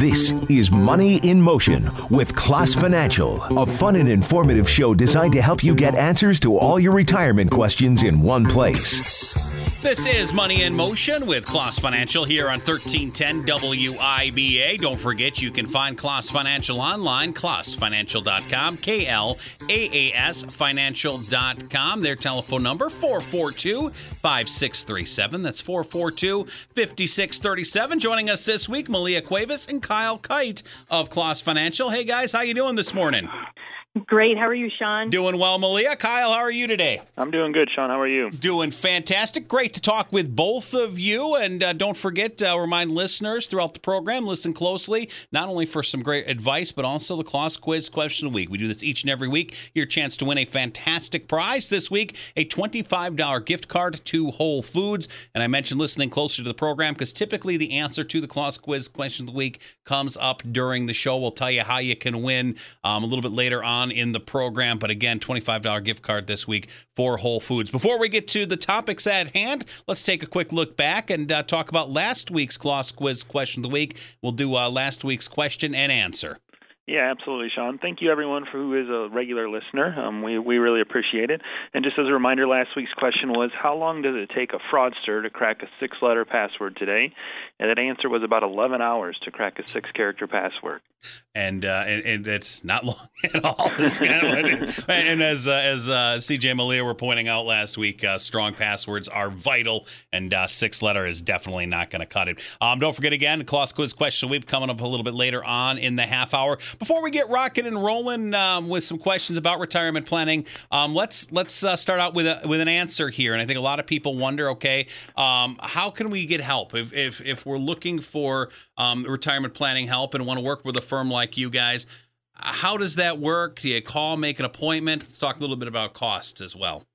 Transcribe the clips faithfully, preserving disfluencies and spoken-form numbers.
This is Money in Motion with Klaas Financial, a fun and informative show designed to help you get answers to all your retirement questions in one place. This is Money in Motion with Klaas Financial here on thirteen ten W I B A. Don't forget, you can find Klaas Financial online, klaas financial dot com, K L A A S financial dot com. Their telephone number, four four two, five six three seven. That's four four two, five six three seven. Joining us this week, Malia Cuevas and Kyle Kite of Klaas Financial. Hey, guys, how you doing this morning? Great. How are you, Sean? Doing well, Malia. Kyle, how are you today? I'm doing good, Sean. How are you? Doing fantastic. Great to talk with both of you. And uh, don't forget to uh, remind listeners throughout the program, listen closely, not only for some great advice, but also the Klaas Quiz Question of the Week. We do this each and every week. Your chance to win a fantastic prize this week, a twenty-five dollars gift card to Whole Foods. And I mentioned listening closer to the program because typically the answer to the Klaas Quiz Question of the Week comes up during the show. We'll tell you how you can win um, a little bit later on in the program, but again, twenty-five dollars gift card this week for Whole Foods. Before we get to the topics at hand, let's take a quick look back and uh, talk about last week's Klaas Quiz Question of the Week. We'll do uh, last week's question and answer. Yeah, absolutely, Sean. Thank you, everyone, for who is a regular listener. Um, we, we really appreciate it. And just as a reminder, last week's question was, how long does it take a fraudster to crack a six-letter password today? And that answer was about eleven hours to crack a six-character password. And, uh, and and it's not long at all. It's kind of, and as uh, as uh, C J and Malia were pointing out last week, uh, strong passwords are vital, and uh, six-letter is definitely not going to cut it. Um, don't forget, again, the Klaas Quiz Question Week coming up a little bit later on in the half hour. Before we get rocking and rolling um, with some questions about retirement planning, um, let's let's uh, start out with a, with an answer here. And I think a lot of people wonder, okay, um, how can we get help if if if we're looking for um, retirement planning help and want to work with a firm like you guys? How does that work? Do you call, make an appointment? Let's talk a little bit about costs as well.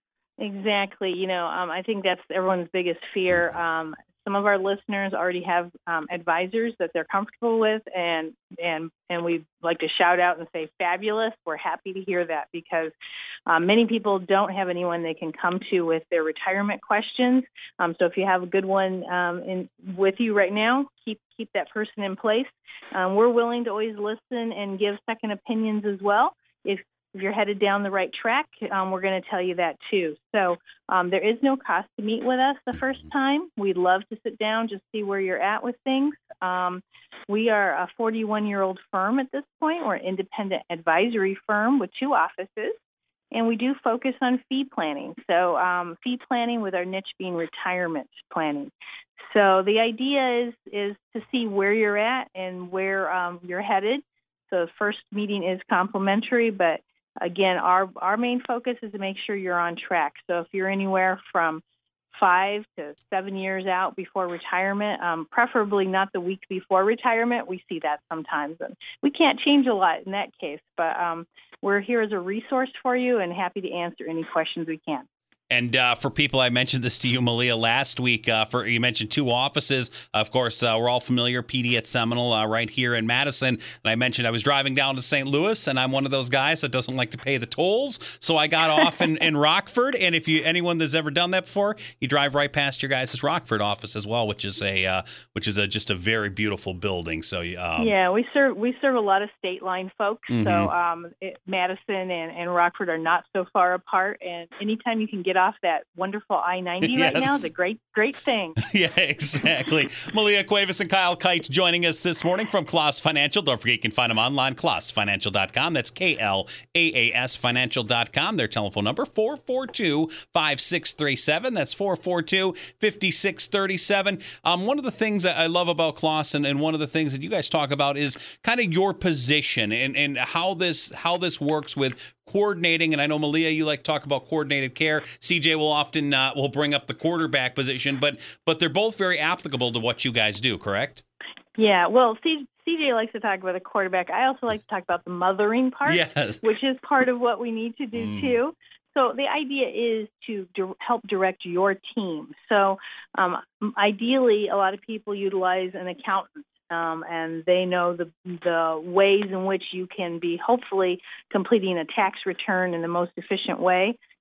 Exactly. You know, um, I think that's everyone's biggest fear. Um, some of our listeners already have um, advisors that they're comfortable with, and and and we'd like to shout out and say fabulous. We're happy to hear that because um, many people don't have anyone they can come to with their retirement questions. Um, so if you have a good one um, in with you right now, keep keep that person in place. Um, we're willing to always listen and give second opinions as well. If If you're headed down the right track, um, we're going to tell you that too. So um, there is no cost to meet with us the first time. We'd love to sit down, just see where you're at with things. Um, we are a forty-one-year-old firm at this point. We're an independent advisory firm with two offices, and we do focus on fee planning. So um, fee planning with our niche being retirement planning. So the idea is is to see where you're at and where um, you're headed. So the first meeting is complimentary, but again, our our main focus is to make sure you're on track. So if you're anywhere from five to seven years out before retirement, um, preferably not the week before retirement, we see that sometimes. And we can't change a lot in that case, but um, we're here as a resource for you and happy to answer any questions we can. And uh, for people, I mentioned this to you, Malia, last week. Uh, for you mentioned two offices. Of course, uh, we're all familiar, P D at Seminole, uh, right here in Madison. And I mentioned I was driving down to Saint Louis, and I'm one of those guys that doesn't like to pay the tolls. So I got off in, in Rockford. And if you anyone that's ever done that before, you drive right past your guys' Rockford office as well, which is a uh, which is a just a very beautiful building. So um, yeah, we serve we serve a lot of state line folks. Mm-hmm. So um, it, Madison and, and Rockford are not so far apart. And anytime you can get off that wonderful I ninety yes. right now is a great, great thing. Yeah, exactly. Malia Cuevas and Kyle Kite joining us this morning from Klaas Financial. Don't forget you can find them online, klaas financial dot com. That's K L A A S financial dot com. Their telephone number, four four two, five six three seven. That's four four two, five six three seven. Um, one of the things that I love about Klaas and, and one of the things that you guys talk about is kind of your position and, and how this how this works with coordinating. And I know, Malia, you like to talk about coordinated care. C J will often uh, will bring up the quarterback position, but but they're both very applicable to what you guys do, correct? Yeah, well, C- CJ likes to talk about the quarterback. I also like to talk about the mothering part, yes. which is part of what we need to do mm. too. So the idea is to di- help direct your team. So um, ideally, a lot of people utilize an accountant. Um, and they know the the ways in which you can be hopefully completing a tax return in the most efficient way.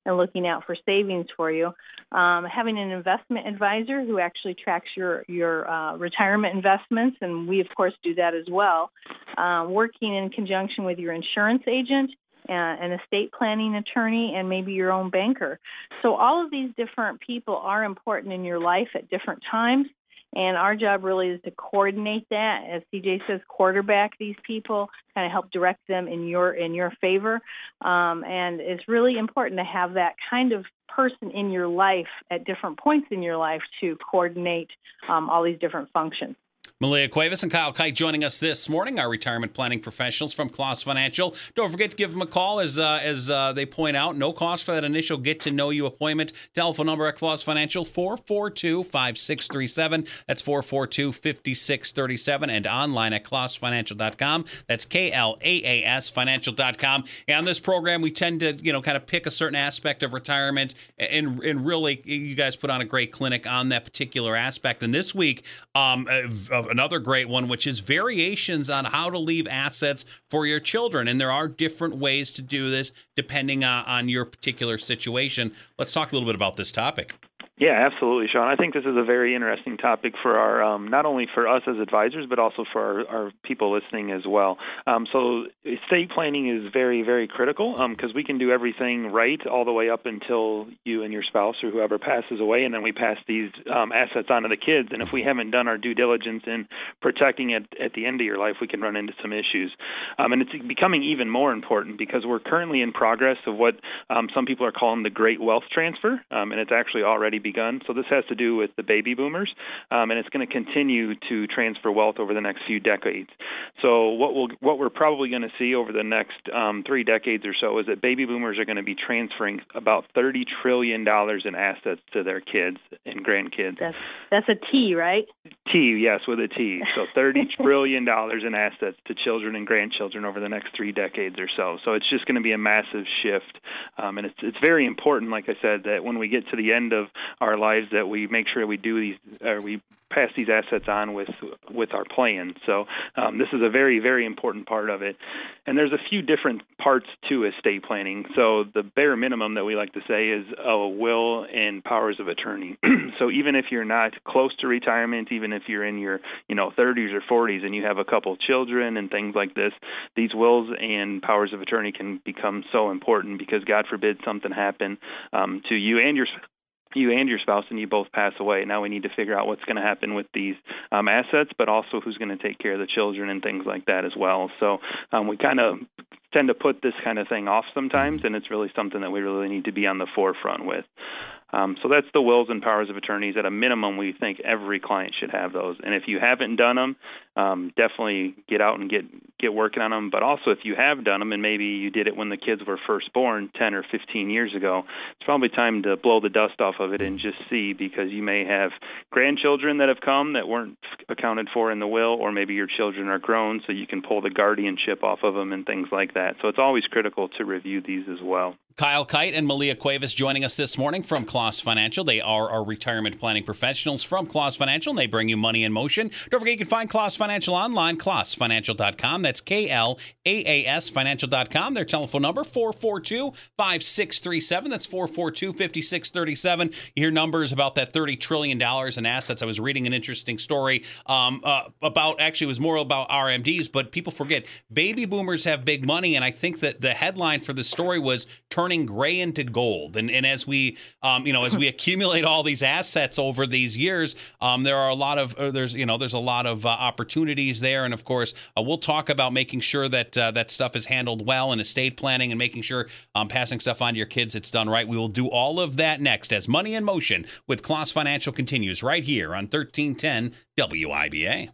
and looking out for savings for you. Um, having an investment advisor who actually tracks your, your uh, retirement investments, and we, of course, do that as well. Uh, working in conjunction with your insurance agent, uh, an estate planning attorney, and maybe your own banker. So all of these different people are important in your life at different times. And our job really is to coordinate that, as C J says, quarterback these people, kind of help direct them in your in your favor. Um, and it's really important to have that kind of person in your life at different points in your life to coordinate um, all these different functions. Malia Cuevas and Kyle Kite joining us this morning, our retirement planning professionals from Kloss Financial. Don't forget to give them a call, as uh, as uh, they point out. No cost for that initial get-to-know-you appointment. Telephone number at Kloss Financial, four four two, five six three seven. That's four four two, five six three seven. And online at kloss financial dot com. That's K L A A S financial dot com. And on this program, we tend to, you know, kind of pick a certain aspect of retirement, and, and really, you guys put on a great clinic on that particular aspect. And this week, um, uh, another great one, which is variations on how to leave assets for your children. And there are different ways to do this depending on, on your particular situation. Let's talk a little bit about this topic. Yeah, absolutely, Sean. I think this is a very interesting topic for our, um, not only for us as advisors, but also for our, our people listening as well. Um, so estate planning is very, very critical because um, we can do everything right all the way up until you and your spouse or whoever passes away, and then we pass these um, assets on to the kids. And if we haven't done our due diligence in protecting it at the end of your life, we can run into some issues. Um, and it's becoming even more important because we're currently in progress of what um, some people are calling the Great Wealth Transfer, um, and it's actually already begun. So this has to do with the baby boomers, um, and it's going to continue to transfer wealth over the next few decades. So what we'll, what we're probably going to see over the next um, three decades or so is that baby boomers are going to be transferring about thirty trillion dollars in assets to their kids and grandkids. That's, that's a T, right? T, yes, with a T. So thirty trillion dollars in assets to children and grandchildren over the next three decades or so. So it's just going to be a massive shift, um, and it's it's very important, like I said, that when we get to the end of our lives that we make sure we do these, or we pass these assets on with with our plan. So um, this is a very, very important part of it. And there's a few different parts to estate planning. So the bare minimum that we like to say is a will and powers of attorney. So even if you're not close to retirement, even if you're in your you know thirties or forties and you have a couple children and things like this, these wills and powers of attorney can become so important because God forbid something happen um, to you and your you and your spouse and you both pass away. Now we need to figure out what's going to happen with these um, assets, but also who's going to take care of the children and things like that as well. So um, we kind of tend to put this kind of thing off sometimes, and it's really something that we really need to be on the forefront with. Um, so that's the wills and powers of attorneys. At a minimum, we think every client should have those. And if you haven't done them, um, definitely get out and get get working on them. But also, if you have done them and maybe you did it when the kids were first born ten or fifteen years ago, it's probably time to blow the dust off of it and just see, because you may have grandchildren that have come that weren't accounted for in the will, or maybe your children are grown, so you can pull the guardianship off of them and things like that. So it's always critical to review these as well. Kyle Kite and Malia Cuevas joining us this morning from Kloss Financial. They are our retirement planning professionals from Kloss Financial, and they bring you money in motion. Don't forget, you can find Kloss Financial online, kloss financial dot com. That's K L A A S financial dot com. Their telephone number, four four two, five six three seven. That's four four two, five six three seven. You hear numbers about that thirty trillion dollars in assets. I was reading an interesting story um, uh, about, actually it was more about R M Ds, but people forget, baby boomers have big money, and I think that the headline for the story was turning gray into gold. And and as we, um, you know, as we accumulate all these assets over these years, um, there are a lot of uh, there's you know there's a lot of uh, opportunities there. And of course, uh, we'll talk about making sure that uh, that stuff is handled well in estate planning and making sure um, passing stuff on to your kids, it's done right. We will do all of that next as Money in Motion with Kloss Financial continues right here on thirteen ten W I B A.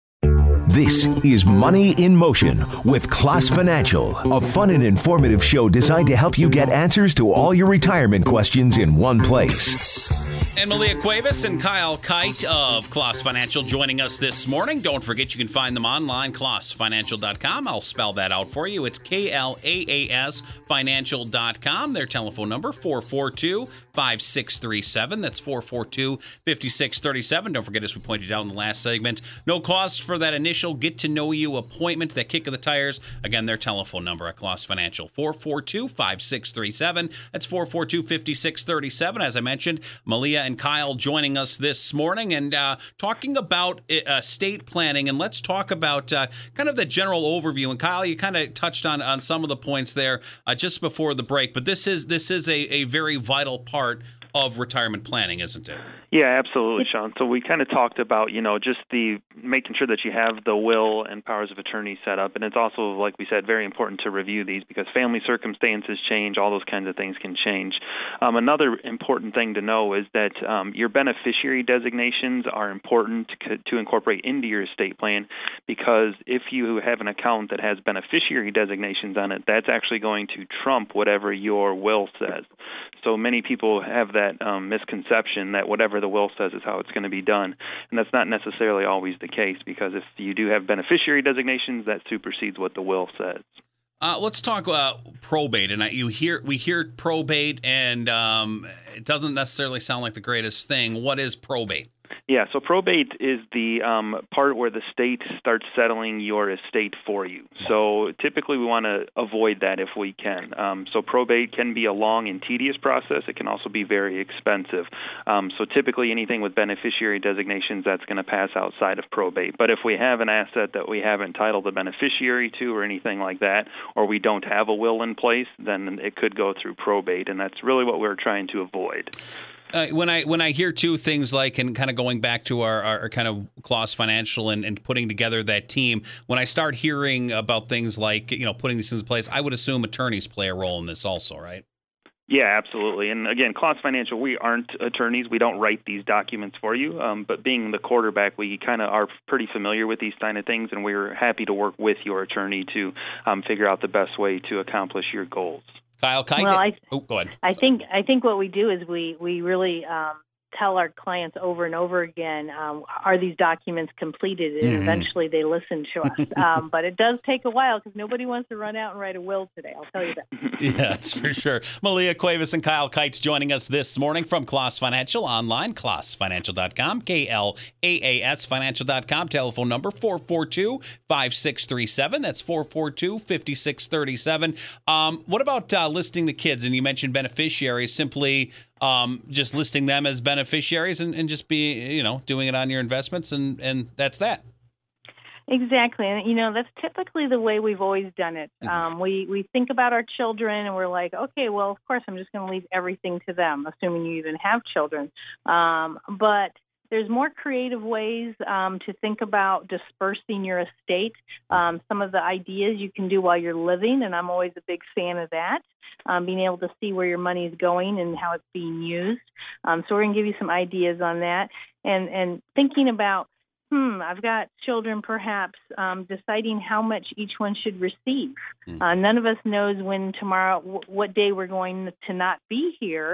This is Money in Motion with Kloss Financial, a fun and informative show designed to help you get answers to all your retirement questions in one place. And Malia Cuevas and Kyle Kite of Kloss Financial joining us this morning. Don't forget, you can find them online, kloss financial dot com. I'll spell that out for you. It's K L A A S financial dot com. Their telephone number, four four two, five six three seven. That's four four two, five six three seven. Don't forget, as we pointed out in the last segment, no cost for that initial get-to-know-you appointment, that kick of the tires. Again, their telephone number at Kloss Financial, four four two, five six three seven. That's four four two, five six three seven. As I mentioned, Malia and Kyle joining us this morning and uh, talking about uh, estate planning. And let's talk about uh, kind of the general overview. And Kyle, you kind of touched on, on some of the points there uh, just before the break. But this is this is a, a very vital part of retirement planning, isn't it? Yeah, absolutely, Sean. So we kind of talked about, you know, just the making sure that you have the will and powers of attorney set up. And it's also, like we said, very important to review these because family circumstances change. All those kinds of things can change. Um, another important thing to know is that um, your beneficiary designations are important to, to incorporate into your estate plan because if you have an account that has beneficiary designations on it, that's actually going to trump whatever your will says. So many people have that um, misconception that whatever the will says is how it's going to be done. And that's not necessarily always the case because if you do have beneficiary designations, that supersedes what the will says. Uh, let's talk about probate. And I, you hear we hear probate, and um, it doesn't necessarily sound like the greatest thing. What is probate? Yeah, so probate is the um, part where the state starts settling your estate for you. So typically we want to avoid that if we can. Um, so probate can be a long and tedious process. It can also be very expensive. Um, so typically anything with beneficiary designations, that's going to pass outside of probate. But if we have an asset that we haven't titled the beneficiary to or anything like that, or we don't have a will in place, then it could go through probate, and that's really what we're trying to avoid. Uh, when I when I hear two things like, and kind of going back to our, our kind of Kloss Financial and, and putting together that team, when I start hearing about things like, you know, putting these things in place, I would assume attorneys play a role in this also, right? Yeah, absolutely. And again, Kloss Financial, we aren't attorneys. We don't write these documents for you. Um, but being the quarterback, we kind of are pretty familiar with these kind of things, and we're happy to work with your attorney to um, figure out the best way to accomplish your goals. Kyle, Kyle, well, I, oh, go ahead. I think I think what we do is we we really um, tell our clients over and over again, um, are these documents completed? And mm-hmm. eventually they listen to us. um, but it does take a while because nobody wants to run out and write a will today. I'll tell you that. Yeah, that's for sure. Malia Cuevas and Kyle Kites joining us this morning from Kloss Financial online, kloss financial dot com, K L A A S financial dot com. Telephone number four four two, five six three seven. That's four four two, five six three seven. Um, what about uh, listing the kids? And you mentioned beneficiaries, simply um, just listing them as beneficiaries and, and just be, you know, doing it on your investments, and, and that's that. Exactly. And, you know, that's typically the way we've always done it. Um, we, we think about our children and we're like, okay, well, of course, I'm just going to leave everything to them, assuming you even have children. Um, but there's more creative ways um, to think about dispersing your estate. Um, some of the ideas you can do while you're living, and I'm always a big fan of that, um, being able to see where your money is going and how it's being used. Um, so we're going to give you some ideas on that. And, and thinking about, hmm, I've got children perhaps um, deciding how much each one should receive. Mm-hmm. Uh, none of us knows when tomorrow, w- what day we're going to not be here.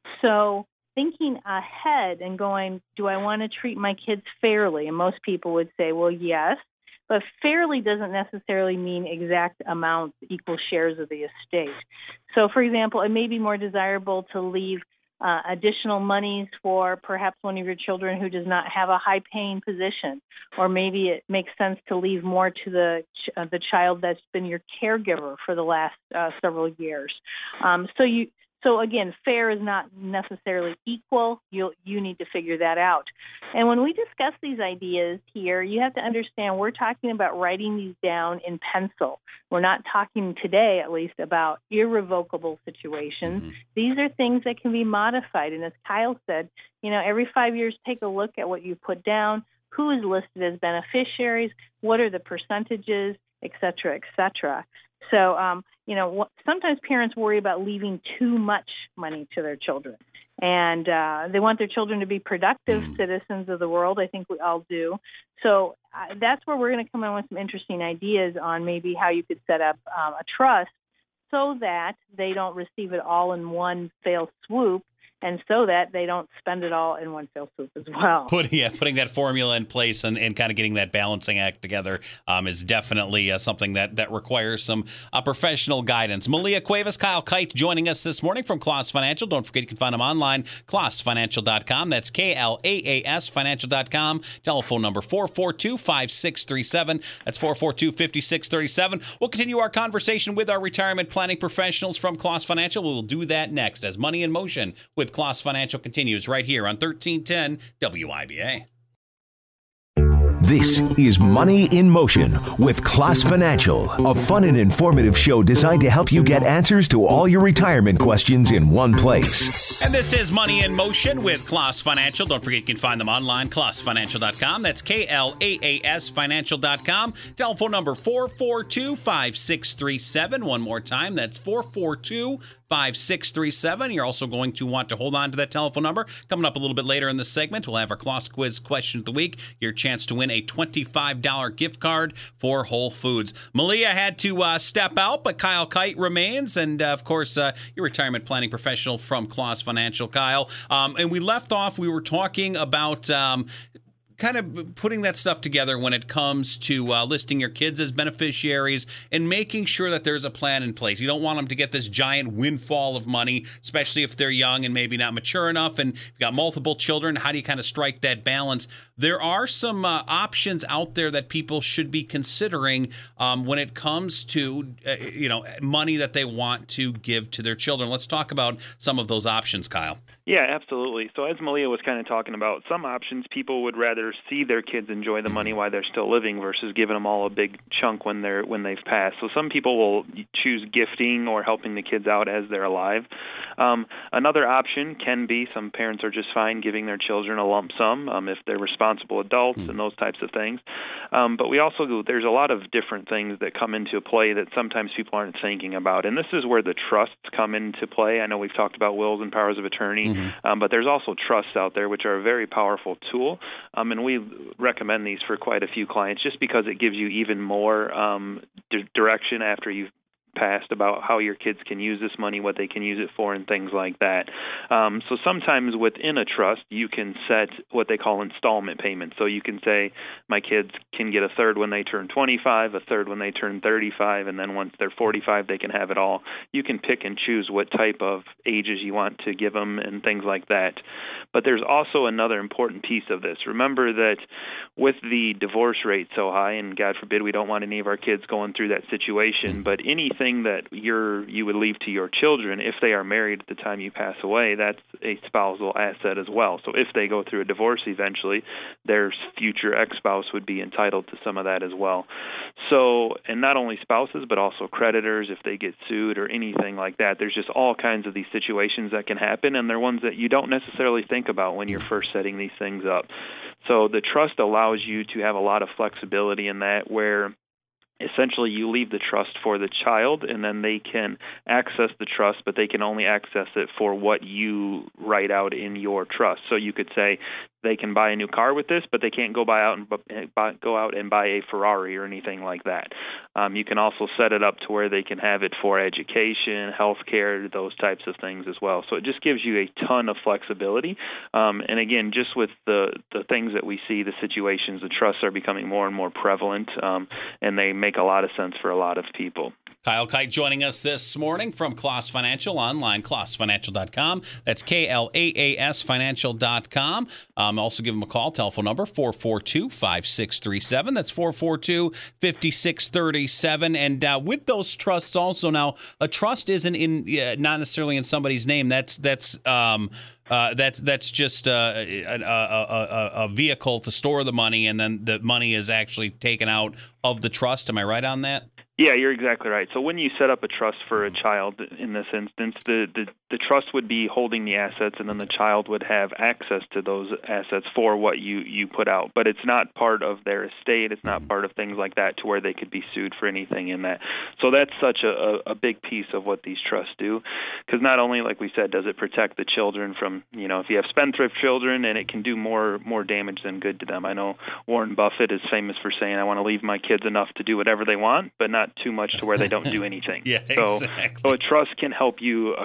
So thinking ahead and going, do I want to treat my kids fairly? And most people would say, well, yes. But fairly doesn't necessarily mean exact amounts, equal shares of the estate. So, for example, it may be more desirable to leave uh, additional monies for perhaps one of your children who does not have a high-paying position, or maybe it makes sense to leave more to the ch- uh, the child that's been your caregiver for the last uh, several years. Um, so you. So again, fair is not necessarily equal. You you need to figure that out. And when we discuss these ideas here, you have to understand we're talking about writing these down in pencil. We're not talking today, at least, about irrevocable situations. Mm-hmm. These are things that can be modified. And as Kyle said, you know, every five years, take a look at what you put down, who is listed as beneficiaries, what are the percentages, et cetera, et cetera. So, um, you know, sometimes parents worry about leaving too much money to their children, and uh, they want their children to be productive mm. citizens of the world. I think we all do. So uh, that's where we're going to come in with some interesting ideas on maybe how you could set up um, a trust so that they don't receive it all in one fell swoop, and so that they don't spend it all in one fell swoop as well. Put, yeah, putting that formula in place and, and kind of getting that balancing act together um, is definitely uh, something that, that requires some uh, professional guidance. Malia Cuevas, Kyle Kite joining us this morning from Klaas Financial. Don't forget you can find them online, klaas financial dot com. That's K L A A S financial dot com. Telephone number four four two, five six three seven. That's four four two, five six three seven. We'll continue our conversation with our retirement planning professionals from Klaas Financial. We'll do that next as Money in Motion with Klaas Financial continues right here on thirteen ten W I B A. This is Money in Motion with Klaas Financial, a fun and informative show designed to help you get answers to all your retirement questions in one place. And this is Money in Motion with Klaas Financial. Don't forget you can find them online, klaas financial dot com. That's K L A A S financial dot com. Telephone number four four two, five six three seven. One more time, that's four four two, five six three seven. You're also going to want to hold on to that telephone number. Coming up a little bit later in the segment, we'll have our Klaas Quiz question of the week. Your chance to win a twenty-five dollars gift card for Whole Foods. Malia had to uh, step out, but Kyle Kite remains. And, uh, of course, uh, your retirement planning professional from Klaas Financial, Kyle. Um, and we left off, we were talking about um, kind of putting that stuff together when it comes to uh, listing your kids as beneficiaries and making sure that there's a plan in place. You don't want them to get this giant windfall of money, especially if they're young and maybe not mature enough and you've got multiple children. How do you kind of strike that balance? There are some uh, options out there that people should be considering um, when it comes to uh, you know money that they want to give to their children. Let's talk about some of those options, Kyle. Yeah, absolutely. So as Malia was kind of talking about, some options people would rather see their kids enjoy the money while they're still living versus giving them all a big chunk when they're when they've passed. So some people will choose gifting or helping the kids out as they're alive. Um, another option can be some parents are just fine giving their children a lump sum um, if they're responsible adults and those types of things. Um, but we also there's a lot of different things that come into play that sometimes people aren't thinking about, and this is where the trusts come into play. I know we've talked about wills and powers of attorney. Mm-hmm. Um, but there's also trusts out there, which are a very powerful tool, um, and we recommend these for quite a few clients just because it gives you even more um, di- direction after you've passed about how your kids can use this money, what they can use it for, and things like that. Um, so sometimes within a trust, you can set what they call installment payments. So you can say, my kids can get a third when they turn twenty-five, a third when they turn thirty-five, and then once they're forty-five, they can have it all. You can pick and choose what type of ages you want to give them and things like that. But there's also another important piece of this. Remember that with the divorce rate so high, and God forbid we don't want any of our kids going through that situation, but anything that you're you would leave to your children, if they are married at the time you pass away, that's a spousal asset as well. So if they go through a divorce eventually, their future ex-spouse would be entitled to some of that as well. So, and not only spouses, but also creditors if they get sued or anything like that. There's just all kinds of these situations that can happen, and they're ones that you don't necessarily think about when you're first setting these things up. So the trust allows you to have a lot of flexibility in that, where essentially you leave the trust for the child, and then they can access the trust, but they can only access it for what you write out in your trust. So you could say they can buy a new car with this, but they can't go buy out and buy, go out and buy a Ferrari or anything like that. Um, you can also set it up to where they can have it for education, healthcare, those types of things as well. So it just gives you a ton of flexibility. Um, and again, just with the, the things that we see, the situations, the trusts are becoming more and more prevalent, um, and they make a lot of sense for a lot of people. Kyle Kite joining us this morning from Klaas Financial, online, klaas financial dot com. That's K L A A S financial dot com. Um, also give them a call, telephone number four four two, five six three seven. That's four four two, five six three seven. And uh, with those trusts also, now, a trust isn't in uh, not necessarily in somebody's name. That's that's um, Uh, that's that's just uh, a, a, a, a vehicle to store the money, and then the money is actually taken out of the trust. Am I right on that? Yeah, you're exactly right. So when you set up a trust for a child, in this instance, the, the, the trust would be holding the assets, and then the child would have access to those assets for what you, you put out. But it's not part of their estate. It's not part of things like that to where they could be sued for anything in that. So that's such a, a big piece of what these trusts do, because not only, like we said, does it protect the children from, you know, if you have spendthrift children, and it can do more more damage than good to them. I know Warren Buffett is famous for saying, I want to leave my kids enough to do whatever they want, but not too much to where they don't do anything. Yeah, so, exactly. So a trust can help you accomplish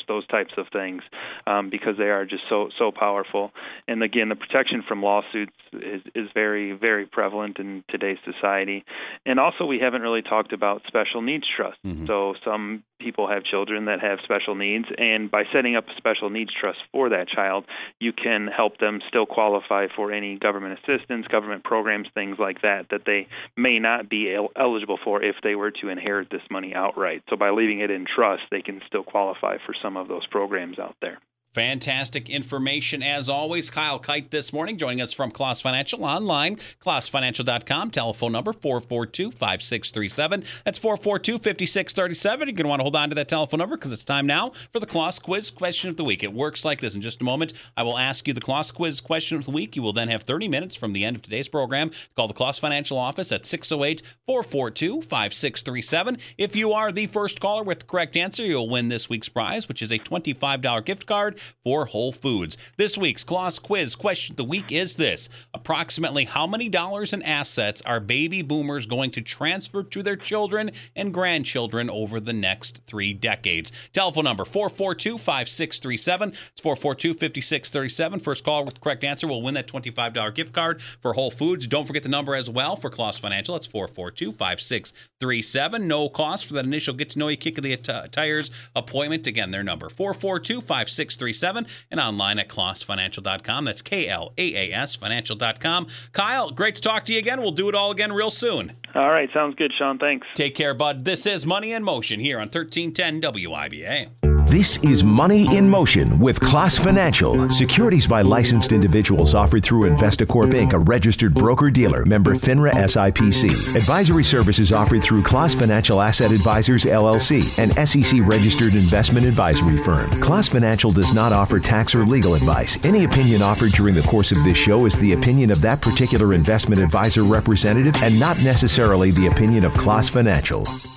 those types of things, um, because they are just so so powerful. And again, the protection from lawsuits is, is very, very prevalent in today's society. And also, we haven't really talked about special needs trusts. Mm-hmm. So some people have children that have special needs, and by setting up a special needs trust for that child, you can help them still qualify for any government assistance, government programs, things like that, that they may not be el- eligible for if they were to inherit this money outright. So by leaving it in trust, they can still qualify for some of those programs out there. Fantastic information as always. Kyle Kite this morning joining us from Kloss Financial online, kloss financial dot com. Telephone number four four two, five six three seven. That's four four two, five six three seven. You're going to want to hold on to that telephone number because it's time now for the Kloss Quiz Question of the Week. It works like this. In just a moment, I will ask you the Kloss Quiz Question of the Week. You will then have thirty minutes from the end of today's program to call the Kloss Financial office at six oh eight, four four two, five six three seven. If you are the first caller with the correct answer, you'll win this week's prize, which is a twenty-five dollars gift card for Whole Foods. This week's Kloss Quiz Question of the Week is this. Approximately how many dollars in assets are baby boomers going to transfer to their children and grandchildren over the next three decades? Telephone number four four two, five six three seven. It's four four two, five six three seven. First caller with the correct answer will win that twenty-five dollars gift card for Whole Foods. Don't forget the number as well for Kloss Financial. It's four four two, five six three seven. No cost for that initial get-to-know-you kick of the t- tires appointment. Again, their number, four four two, five six three seven. And online at kloss financial dot com. That's K L A A S financial dot com. Kyle, great to talk to you again. We'll do it all again real soon. All right. Sounds good, Sean. Thanks. Take care, bud. This is Money in Motion here on thirteen ten W I B A. This is Money in Motion with Kloss Financial. Securities by licensed individuals offered through Investacorp Incorporated, a registered broker-dealer, member FINRA S I P C. Advisory services offered through Kloss Financial Asset Advisors, L L C, an S E C-registered investment advisory firm. Kloss Financial does not offer tax or legal advice. Any opinion offered during the course of this show is the opinion of that particular investment advisor representative and not necessarily the opinion of Kloss Financial.